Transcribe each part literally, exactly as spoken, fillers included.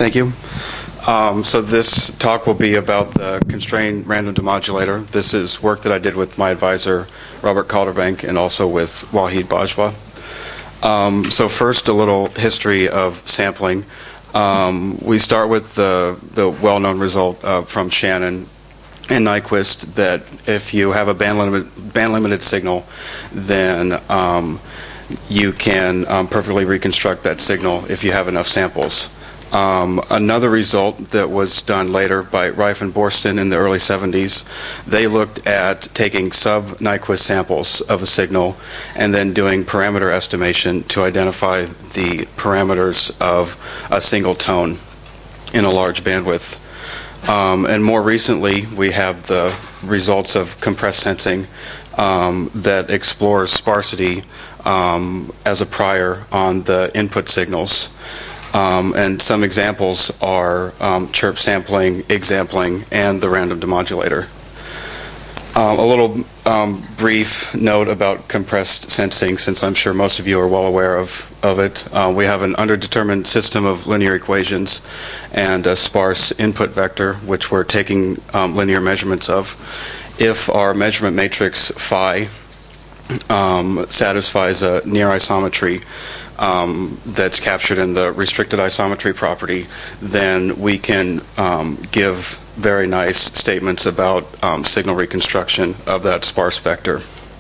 Thank you. Um, so this talk will be about the constrained random demodulator. This is work that I did with my advisor, Robert Calderbank, and also with Wahid Bajwa. Um, so first, a little history of sampling. Um, we start with the, the well-known result uh, from Shannon and Nyquist that if you have a band, limit, band limited signal, then um, you can um, perfectly reconstruct that signal if you have enough samples. Um, another result that was done later by Reif and Borston in the early seventies, they looked at taking sub-Nyquist samples of a signal and then doing parameter estimation to identify the parameters of a single tone in a large bandwidth. Um, and more recently, we have the results of compressed sensing um, that explores sparsity um, as a prior on the input signals. Um, and some examples are um, chirp sampling, exampling, and the random demodulator. Um, a little um, brief note about compressed sensing, since I'm sure most of you are well aware of, of it. Uh, we have an underdetermined system of linear equations and a sparse input vector, which we're taking um, linear measurements of. If our measurement matrix phi um, satisfies a near isometry, Um, that's captured in the restricted isometry property, then we can um, give very nice statements about um, signal reconstruction of that sparse vector.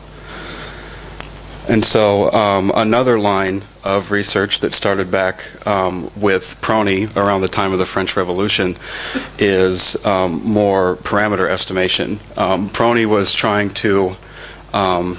And so um, another line of research that started back um, with Prony around the time of the French Revolution is um, more parameter estimation. Um, Prony was trying to um,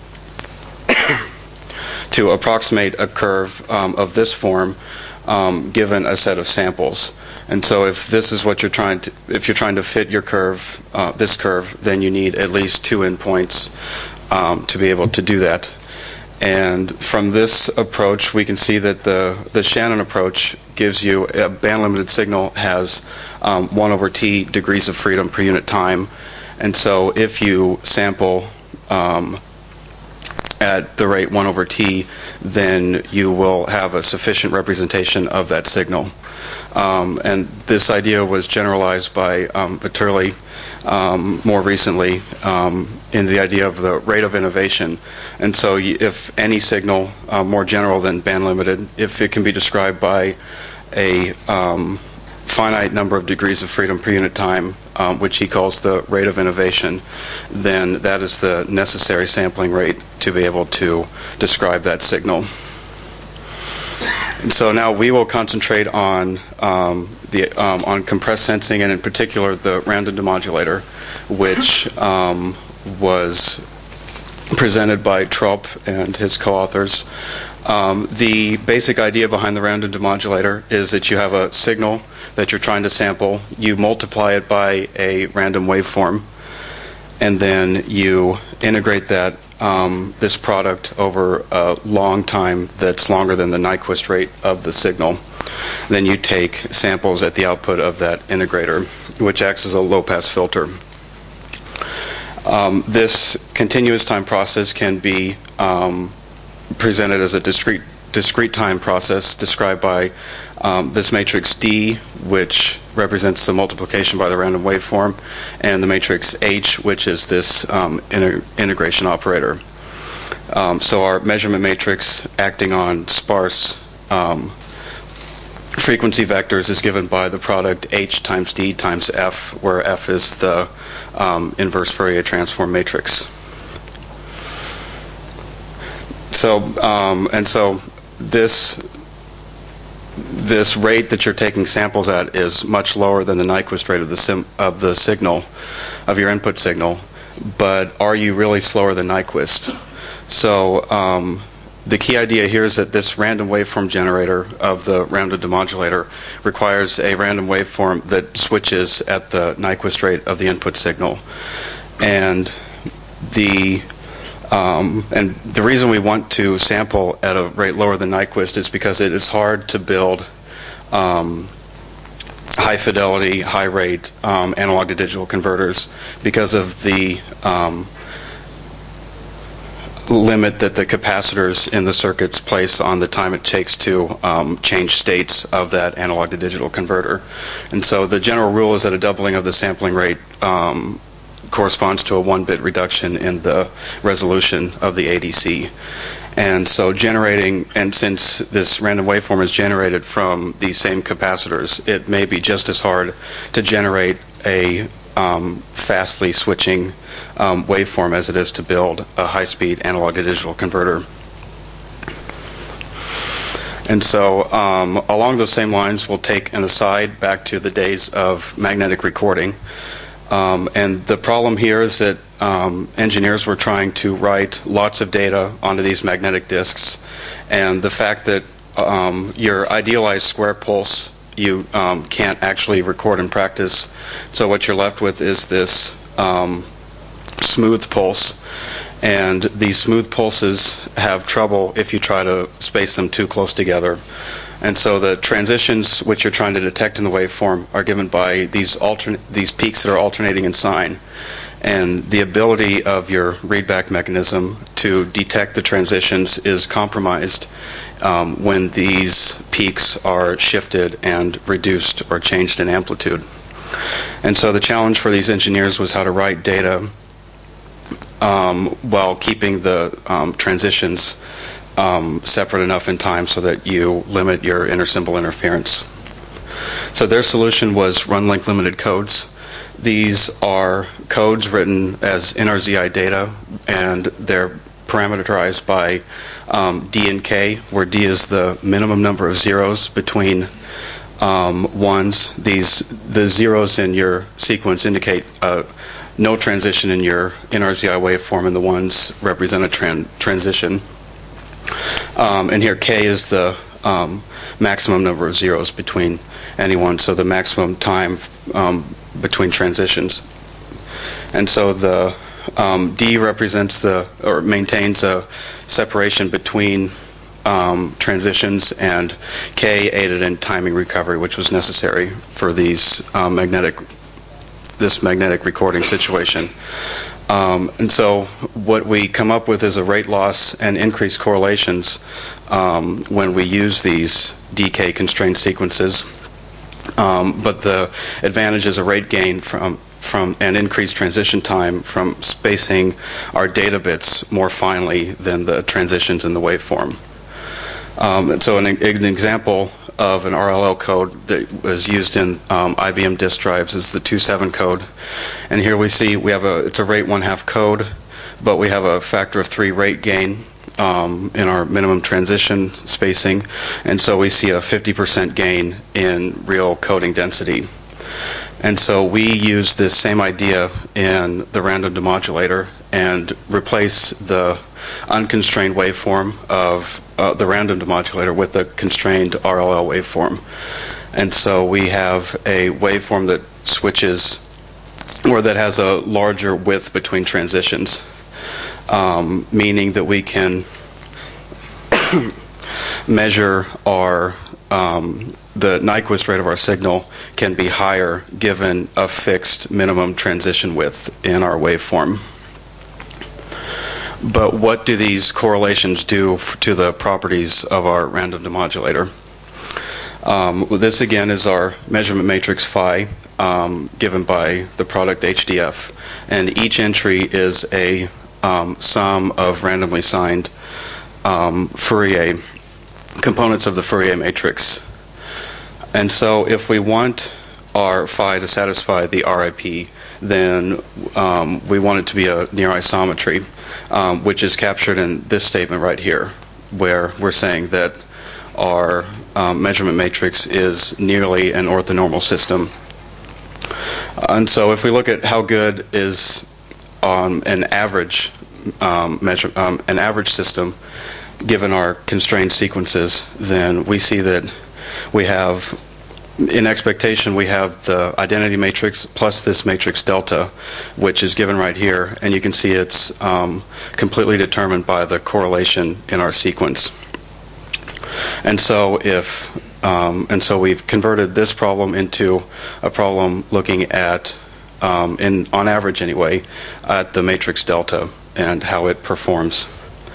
to approximate a curve um, of this form um, given a set of samples. And so if this is what you're trying to, if you're trying to fit your curve, uh, this curve, then you need at least two endpoints um, to be able to do that. And from this approach, we can see that the, the Shannon approach gives you a band-limited signal has um, one over t degrees of freedom per unit time. And so if you sample um, at the rate one over t, then you will have a sufficient representation of that signal. Um, and this idea was generalized by um, Peterle um, more recently um, in the idea of the rate of innovation. And so y if any signal, uh, more general than band limited, if it can be described by a um, finite number of degrees of freedom per unit time, um, which he calls the rate of innovation, then that is the necessary sampling rate to be able to describe that signal. And so now we will concentrate on um, the um, on compressed sensing, and in particular the random demodulator, which um, was presented by Trop and his co-authors. Um, the basic idea behind the random demodulator is that you have a signal that you're trying to sample, you multiply it by a random waveform, and then you integrate that um, this product over a long time that's longer than the Nyquist rate of the signal. Then you take samples at the output of that integrator, which acts as a low-pass filter. Um, this continuous time process can be um, presented as a discrete discrete time process described by um, this matrix D, which represents the multiplication by the random waveform, and the matrix H, which is this um, inter integration operator. Um, so our measurement matrix acting on sparse um, frequency vectors is given by the product H times D times F, where F is the um, inverse Fourier transform matrix. So um, and so this this rate that you're taking samples at is much lower than the Nyquist rate of the sim of the signal of your input signal. But are you really slower than Nyquist? So um, the key idea here is that this random waveform generator of the random demodulator requires a random waveform that switches at the Nyquist rate of the input signal, and the Um, and the reason we want to sample at a rate lower than Nyquist is because it is hard to build um, high fidelity, high rate um, analog to digital converters because of the um, limit that the capacitors in the circuits place on the time it takes to um, change states of that analog to digital converter. And so the general rule is that a doubling of the sampling rate um, corresponds to a one-bit reduction in the resolution of the A D C. And so generating, and since this random waveform is generated from these same capacitors, it may be just as hard to generate a um, fastly switching um, waveform as it is to build a high-speed analog to digital converter. And so um, along those same lines, we'll take an aside back to the days of magnetic recording. Um, and the problem here is that um, engineers were trying to write lots of data onto these magnetic disks, and the fact that um, your idealized square pulse you um, can't actually record in practice. So what you're left with is this um, smooth pulse, and these smooth pulses have trouble if you try to space them too close together. And so the transitions which you're trying to detect in the waveform are given by these alternate these peaks that are alternating in sign. And the ability of your readback mechanism to detect the transitions is compromised um, when these peaks are shifted and reduced or changed in amplitude. And so the challenge for these engineers was how to write data um, while keeping the um, transitions Um, separate enough in time so that you limit your intersymbol interference. So their solution was run-length limited codes. These are codes written as N R Z I data, and they're parameterized by um, D and K, where D is the minimum number of zeros between um, ones. These the zeros in your sequence indicate uh, no transition in your N R Z I waveform, and the ones represent a tran transition. Um, and here K is the um, maximum number of zeros between any one, so the maximum time um, between transitions. And so the um, D represents the, or maintains a separation between um, transitions, and K aided in timing recovery, which was necessary for these um, magnetic, this magnetic recording situation. Um, and so what we come up with is a rate loss and increased correlations um, when we use these D K constrained sequences. Um, but the advantage is a rate gain from, from an increased transition time from spacing our data bits more finely than the transitions in the waveform. Um, and so an, an example of an R L L code that was used in um, I B M disk drives is the two seven code. And here we see we have a, it's a rate one half code, but we have a factor of three rate gain um, in our minimum transition spacing. And so we see a fifty percent gain in real coding density. And so we use this same idea in the random demodulator and replace the unconstrained waveform of uh, the random demodulator with a constrained R L L waveform. And so we have a waveform that switches, or that has a larger width between transitions, um, meaning that we can measure our um, the Nyquist rate of our signal can be higher given a fixed minimum transition width in our waveform. But what do these correlations do f to the properties of our random demodulator? Um, well, this again is our measurement matrix phi um, given by the product H D F, and each entry is a um, sum of randomly signed um, Fourier components of the Fourier matrix. And so if we want our phi to satisfy the R I P, then um, we want it to be a near isometry, um, which is captured in this statement right here, where we're saying that our um, measurement matrix is nearly an orthonormal system. And so if we look at how good is um, an average um, measure, um, an average system given our constrained sequences, then we see that we have, in expectation, we have the identity matrix plus this matrix delta, which is given right here, and you can see it's um, completely determined by the correlation in our sequence. And so if um, and so we've converted this problem into a problem looking at, um, in on average anyway, at the matrix delta and how it performs.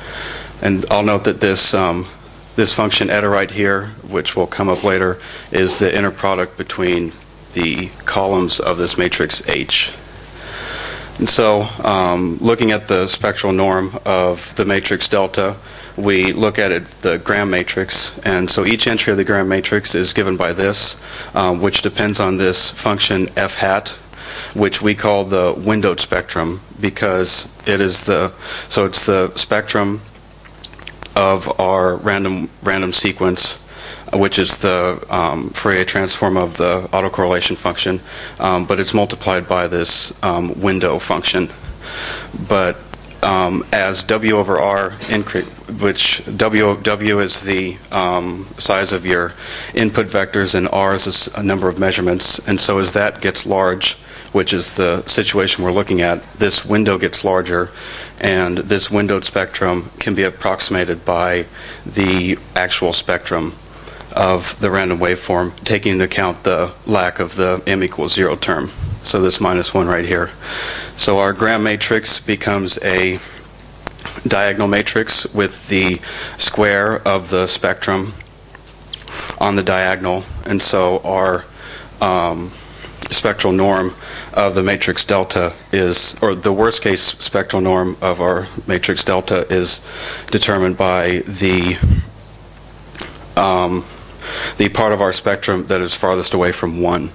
And I'll note that this um, this function eta right here, which will come up later, is the inner product between the columns of this matrix H. And so, um, looking at the spectral norm of the matrix delta, we look at it, the Gram matrix, and so each entry of the Gram matrix is given by this, um, which depends on this function f hat, which we call the windowed spectrum, because it is the, so it's the spectrum of our random random sequence, which is the um, Fourier transform of the autocorrelation function, um, but it's multiplied by this um, window function. But um, as W over R increase, which W W is the um, size of your input vectors, and R is a number of measurements, and so as that gets large, which is the situation we're looking at, this window gets larger, and this windowed spectrum can be approximated by the actual spectrum of the random waveform, taking into account the lack of the m equals zero term. So this minus one right here. So our Gram matrix becomes a diagonal matrix with the square of the spectrum on the diagonal, and so our um, spectral norm of the matrix delta is, or the worst case spectral norm of our matrix delta is determined by the um, the part of our spectrum that is farthest away from one.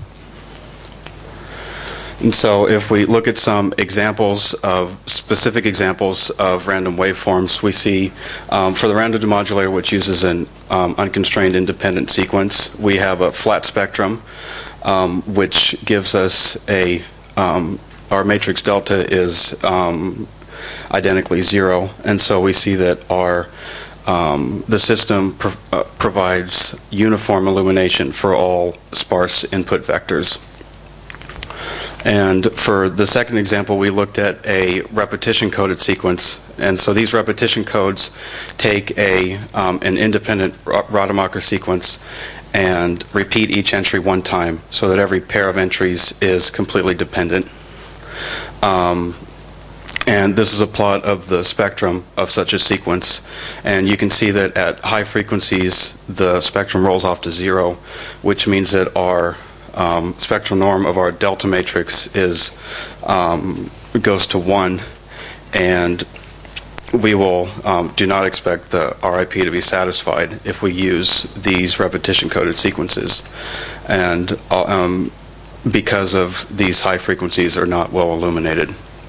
And so if we look at some examples of, specific examples of random waveforms, we see um, for the random demodulator, which uses an um, unconstrained independent sequence, we have a flat spectrum, um, which gives us a, um, our matrix delta is um, identically zero, and so we see that our Um, the system pro uh, provides uniform illumination for all sparse input vectors. And for the second example, we looked at a repetition-coded sequence. And so these repetition codes take a, um, an independent Rademacher sequence and repeat each entry one time so that every pair of entries is completely dependent. Um, And this is a plot of the spectrum of such a sequence. And you can see that at high frequencies, the spectrum rolls off to zero, which means that our um, spectral norm of our delta matrix is um, goes to one. And we will um, do not expect the R I P to be satisfied if we use these repetition-coded sequences. And um, because of these high frequencies are not well illuminated.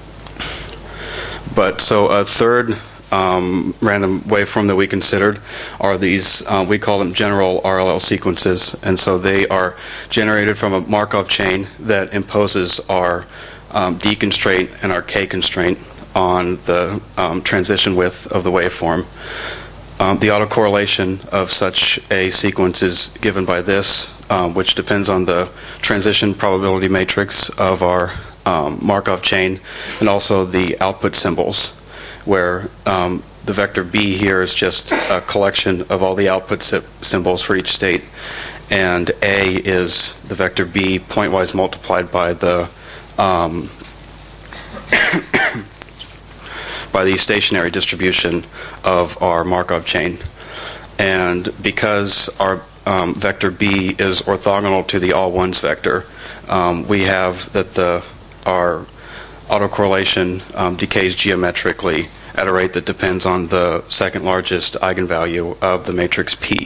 But so a third um, random waveform that we considered are these, uh, we call them general R L L sequences. And so they are generated from a Markov chain that imposes our um, D constraint and our K constraint on the um, transition width of the waveform. Um, the autocorrelation of such a sequence is given by this, um, which depends on the transition probability matrix of our Um, Markov chain, and also the output symbols, where um, the vector B here is just a collection of all the output symbols for each state, and A is the vector B pointwise multiplied by the um, by the stationary distribution of our Markov chain. And because our um, vector B is orthogonal to the all ones vector, um, we have that the our autocorrelation um, decays geometrically at a rate that depends on the second largest eigenvalue of the matrix P.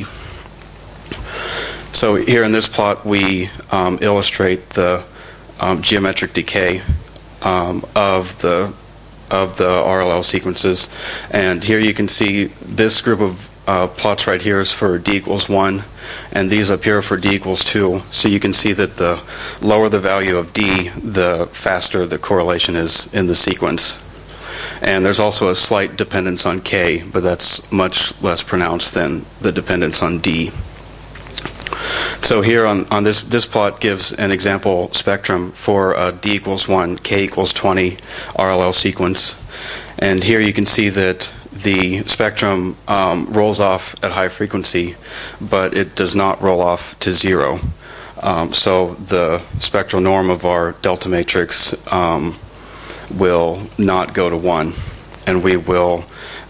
So here in this plot, we um, illustrate the um, geometric decay um, of the of the R L L sequences, and here you can see this group of uh, plots right here is for D equals one, and these up here for D equals two. So you can see that the lower the value of D, the faster the correlation is in the sequence. And there's also a slight dependence on K, but that's much less pronounced than the dependence on D. So here on, on this, this plot gives an example spectrum for a D equals one, K equals twenty R L L sequence. And here you can see that the spectrum um, rolls off at high frequency, but it does not roll off to zero. Um, so the spectral norm of our delta matrix um, will not go to one, and we will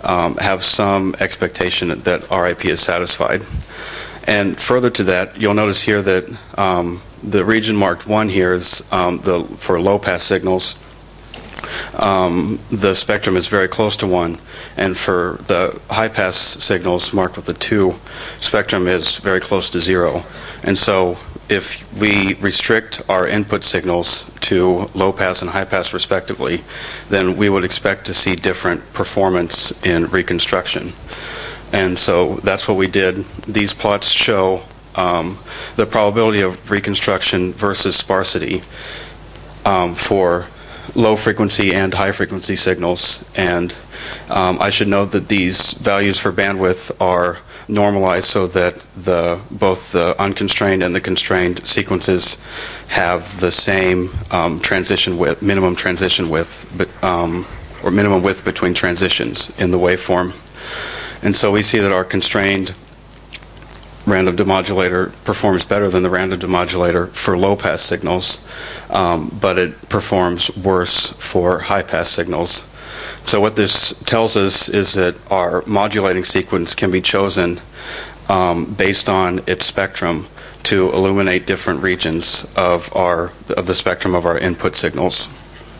um, have some expectation that R I P is satisfied. And further to that, you'll notice here that um, the region marked one here is um, the for low-pass signals. Um, the spectrum is very close to one, and for the high-pass signals marked with a two, spectrum is very close to zero. And so if we restrict our input signals to low-pass and high-pass respectively, then we would expect to see different performance in reconstruction. And so that's what we did. These plots show um, the probability of reconstruction versus sparsity um, for low frequency and high frequency signals. And um, I should note that these values for bandwidth are normalized so that the both the unconstrained and the constrained sequences have the same um, transition width, minimum transition width, but, um, or minimum width between transitions in the waveform. And so we see that our constrained random demodulator performs better than the random demodulator for low-pass signals, um, but it performs worse for high-pass signals. So what this tells us is that our modulating sequence can be chosen um, based on its spectrum to illuminate different regions of our of the spectrum of our input signals.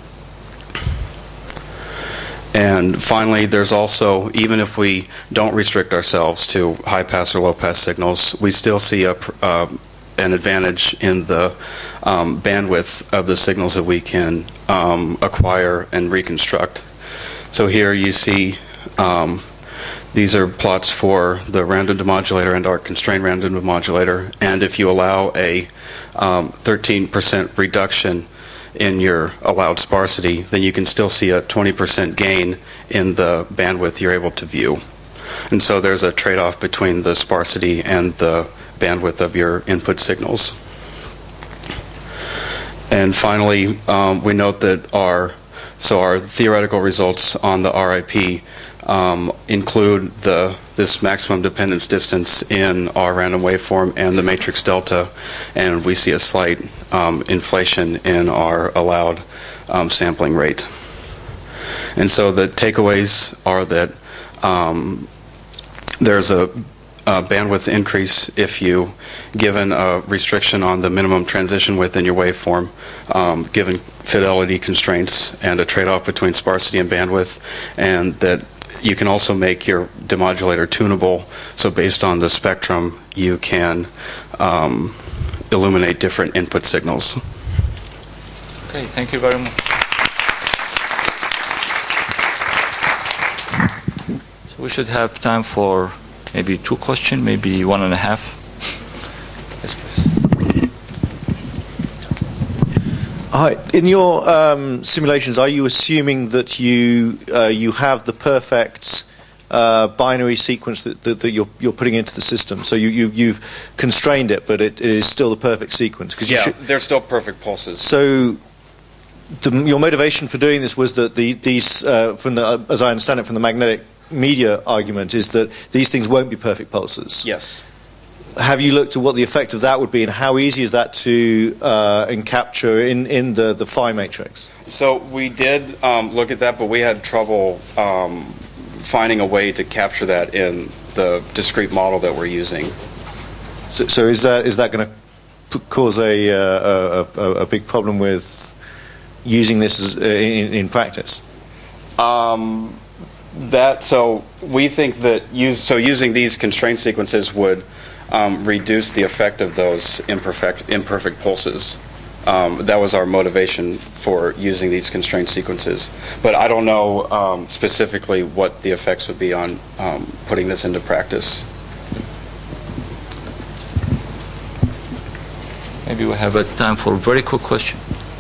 And finally, there's also, even if we don't restrict ourselves to high-pass or low-pass signals, we still see a, uh, an advantage in the um, bandwidth of the signals that we can um, acquire and reconstruct. So here you see um, these are plots for the random demodulator and our constrained random demodulator. And if you allow a um, thirteen percent reduction in your allowed sparsity, then you can still see a twenty percent gain in the bandwidth you're able to view. And so there's a trade-off between the sparsity and the bandwidth of your input signals. And finally, um, we note that our so our theoretical results on the R I P um, include the this maximum dependence distance in our random waveform and the matrix delta, and we see a slight um, inflation in our allowed um, sampling rate. And so the takeaways are that um, there's a, a bandwidth increase if you given a restriction on the minimum transition width in your waveform, um, given fidelity constraints and a trade-off between sparsity and bandwidth, and that you can also make your demodulator tunable, so based on the spectrum you can um, illuminate different input signals. Okay, thank you very much. So we should have time for maybe two questions, maybe one and a half. Yes, please. Hi. In your um, simulations, are you assuming that you uh, you have the perfect uh, binary sequence that, that, that you're you're putting into the system? So you, you you've constrained it, but it is still the perfect sequence. Cause yeah, you they're still perfect pulses. So the, your motivation for doing this was that the, these, uh, from the, as I understand it, from the magnetic media argument, is that these things won't be perfect pulses. Yes. Have you looked at what the effect of that would be, and how easy is that to uh, capture in, in the, the phi matrix? So we did um, look at that, but we had trouble um, finding a way to capture that in the discrete model that we're using. So, so is that is that going to cause a, uh, a, a, a big problem with using this as, uh, in, in practice? Um, that so we think that use so using these constraint sequences would Um, reduce the effect of those imperfect imperfect pulses. Um, that was our motivation for using these constraint sequences. But I don't know um, specifically what the effects would be on um, putting this into practice. Maybe we have a time for a very quick question.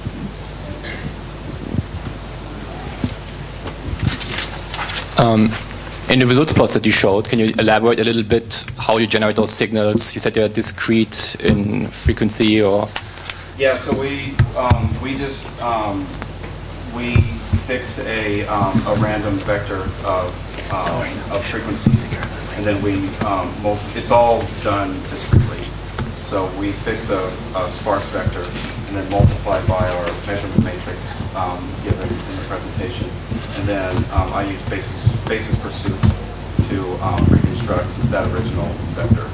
Um, In the results plots that you showed, can you elaborate a little bit how you generate those signals? You said they're discrete in frequency, or? Yeah, so we um, we just um, we fix a um, a random vector of um, of frequencies, and then we um, it's all done discretely. So we fix a, a sparse vector and then multiply by our measurement matrix um, given in the presentation, and then um, I use basis basis pursuit to um, reconstruct that original vector.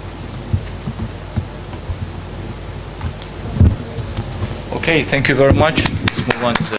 Okay, thank you very much. Let's move on to the